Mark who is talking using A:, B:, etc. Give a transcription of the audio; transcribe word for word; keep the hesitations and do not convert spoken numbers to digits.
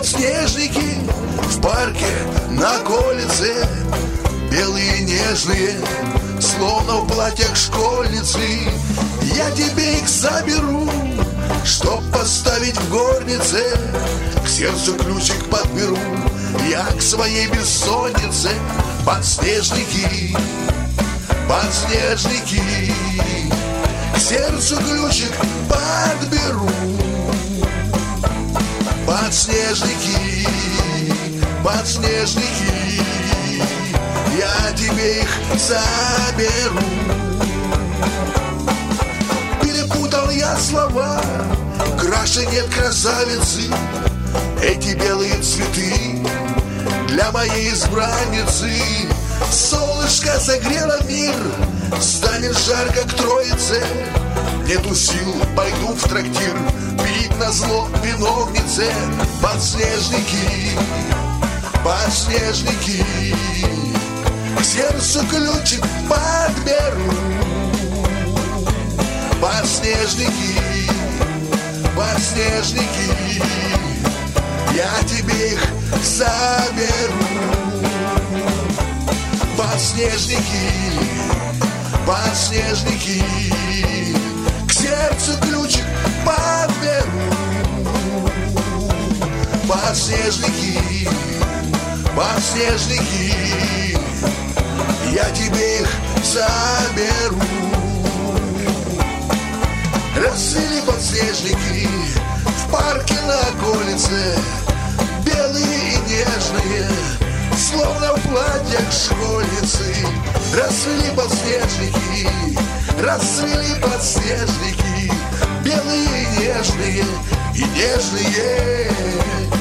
A: подснежники в парке на колице, белые нежные, словно в платьях школьницы. Я тебе их заберу, чтоб поставить в горнице. К сердцу ключик подберу я к своей бессоннице. Подснежники, подснежники, к сердцу ключик подберу. Подснежники, подснежники, я тебе их заберу. Перепутал я слова, краше нет красавицы. Эти белые цветы для моей избранницы. Солнышко согрело мир, станет жарко к Троице. Нету сил, пойду в трактир пить назло виновнице. Подснежники, подснежники, к сердцу ключик подберу. Подснежники, подснежники, я тебе их заберу. Подснежники, подснежники, к сердцу ключик подберу. Подснежники, подснежники, я тебе их заберу. Расцвели подснежники в парке на околице, белые и нежные, словно в платьях школьницы. Расцвели подснежники, расцвели подснежники, белые и нежные, и нежные.